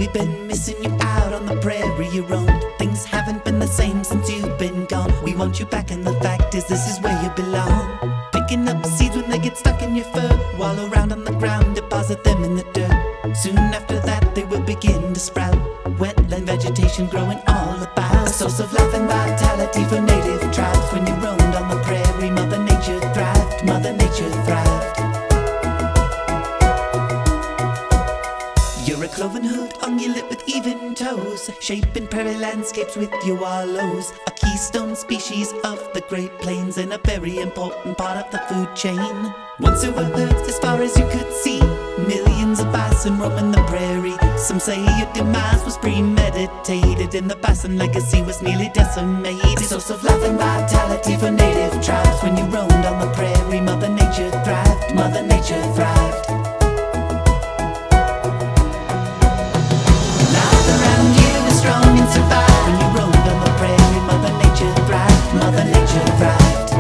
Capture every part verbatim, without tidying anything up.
we've been missing you out on the prairie you roamed. Things haven't been the same since you've been gone. We want you back and the fact is this is where you belong. Picking up seeds when they get stuck in your fur, wallow around on the ground, deposit them in the dirt. Soon after that they will begin to sprout, wetland vegetation growing all about. A source of life and vitality for native tribes. When you roamed on the prairie, Mother Nature thrived, Mother Nature thrived. You're a cloven hoofed ungulate with even toes, shaping prairie landscapes with your wallows. A keystone species of the Great Plains and a very important part of the food chain. Once there were herds as far as you could see, millions of bison roaming the prairie. Some say your demise was premeditated and the bison legacy was nearly decimated. A source of life and vitality for native tribes. When you roamed on the prairie, Mother Nature thrived, Mother Nature thrived. Strong and survive. When you roamed on the prairie, Mother Nature thrived, Mother Nature thrived.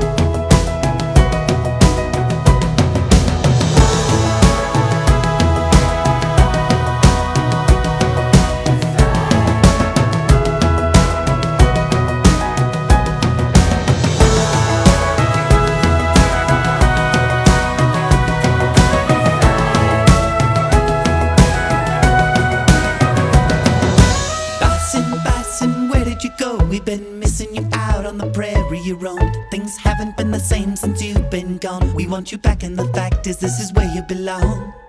We've been missing you out on the prairie you roamed. Things haven't been the same since you've been gone. We want you back and the fact is this is where you belong.